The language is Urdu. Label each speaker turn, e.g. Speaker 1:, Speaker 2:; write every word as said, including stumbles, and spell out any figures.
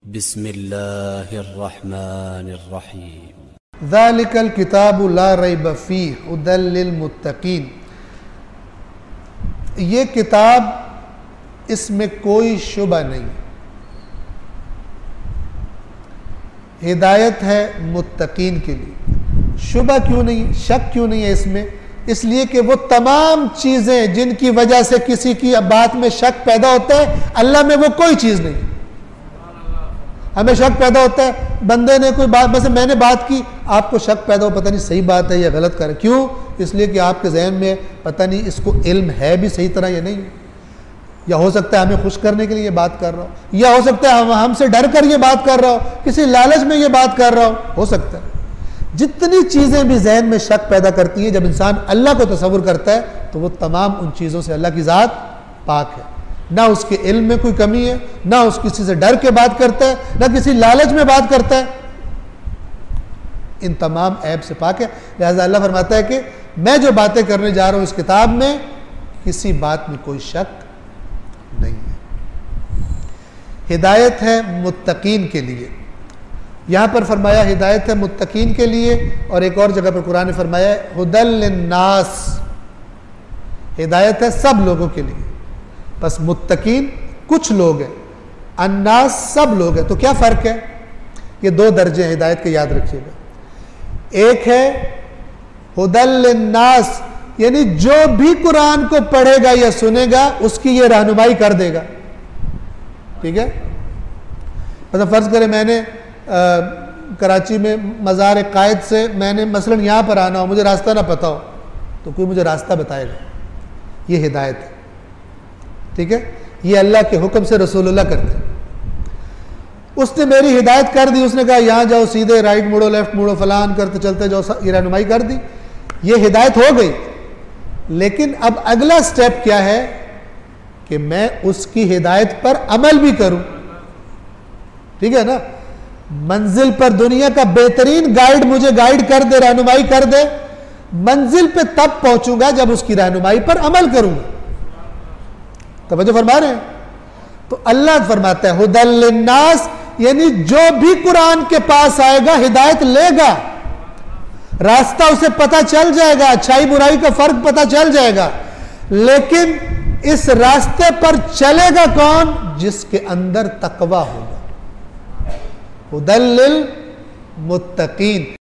Speaker 1: بسم اللہ الرحمن الرحیم
Speaker 2: ذالک الکتاب لا ریب فیہ ھدی للمتقین. یہ کتاب اس میں کوئی شبہ نہیں، ہدایت ہے متقین کے لیے. شبہ کیوں نہیں، شک کیوں نہیں ہے اس میں؟ اس لیے کہ وہ تمام چیزیں جن کی وجہ سے کسی کی بات میں شک پیدا ہوتا ہے، اللہ میں وہ کوئی چیز نہیں. ہمیں شک پیدا ہوتا ہے، بندے نے کوئی بات، مثلا میں نے بات کی، آپ کو شک پیدا ہو پتہ نہیں صحیح بات ہے یا غلط کر رہا ہے. کیوں؟ اس لیے کہ آپ کے ذہن میں پتہ نہیں اس کو علم ہے بھی صحیح طرح یا نہیں، یا ہو سکتا ہے ہمیں خوش کرنے کے لیے یہ بات کر رہا ہو، یا ہو سکتا ہے ہم سے ڈر کر یہ بات کر رہا ہو، کسی لالچ میں یہ بات کر رہا ہو ہو سکتا ہے. جتنی چیزیں بھی ذہن میں شک پیدا کرتی ہیں، جب انسان اللہ کو تصور کرتا ہے تو وہ تمام ان چیزوں سے اللہ کی ذات پاک ہے. نہ اس کے علم میں کوئی کمی ہے، نہ اس کسی سے ڈر کے بات کرتا ہے، نہ کسی لالچ میں بات کرتا ہے، ان تمام عیب سے پاک ہے. لہذا اللہ فرماتا ہے کہ میں جو باتیں کرنے جا رہا ہوں اس کتاب میں، کسی بات میں کوئی شک نہیں ہے. ہدایت ہے متقین کے لیے. یہاں پر فرمایا ہدایت ہے متقین کے لیے، اور ایک اور جگہ پر قرآن نے فرمایا ھدی للناس، ہدایت ہے سب لوگوں کے لیے. بس متقین کچھ لوگ ہیں، الناس سب لوگ ہیں. تو کیا فرق ہے؟ یہ دو درجے ہیں ہدایت کے، یاد رکھیے گا. ایک ہے ھدی للناس، یعنی جو بھی قرآن کو پڑھے گا یا سنے گا اس کی یہ رہنمائی کر دے گا. ٹھیک ہے؟ مثلا فرض کریں میں نے کراچی میں مزار قائد سے میں نے مثلا یہاں پر آنا ہو، مجھے راستہ نہ پتا ہو، تو کوئی مجھے راستہ بتائے گا. یہ ہدایت ہے. ٹھیک ہے؟ یہ اللہ کے حکم سے رسول اللہ کرتے ہیں. اس نے میری ہدایت کر دی، اس نے کہا یہاں جاؤ، سیدھے رائٹ موڑو، لیفٹ موڑو، فلان کرتے چلتے جاؤ، یہ رہنمائی کر دی، یہ ہدایت ہو گئی. لیکن اب اگلا سٹیپ کیا ہے کہ میں اس کی ہدایت پر عمل بھی کروں. ٹھیک ہے نا؟ منزل پر دنیا کا بہترین گائیڈ مجھے گائیڈ کر دے، رہنمائی کر دے، منزل پہ تب پہنچوں گا جب اس کی رہنمائی پر عمل کروں گا. توجہ فرما رہے ہیں؟ تو اللہ فرماتا ہے ھدی للناس، یعنی جو بھی قرآن کے پاس آئے گا ہدایت لے گا، راستہ اسے پتہ چل جائے گا، اچھائی برائی کا فرق پتہ چل جائے گا. لیکن اس راستے پر چلے گا کون؟ جس کے اندر تقویٰ ہوگا. ھدی للمتقین.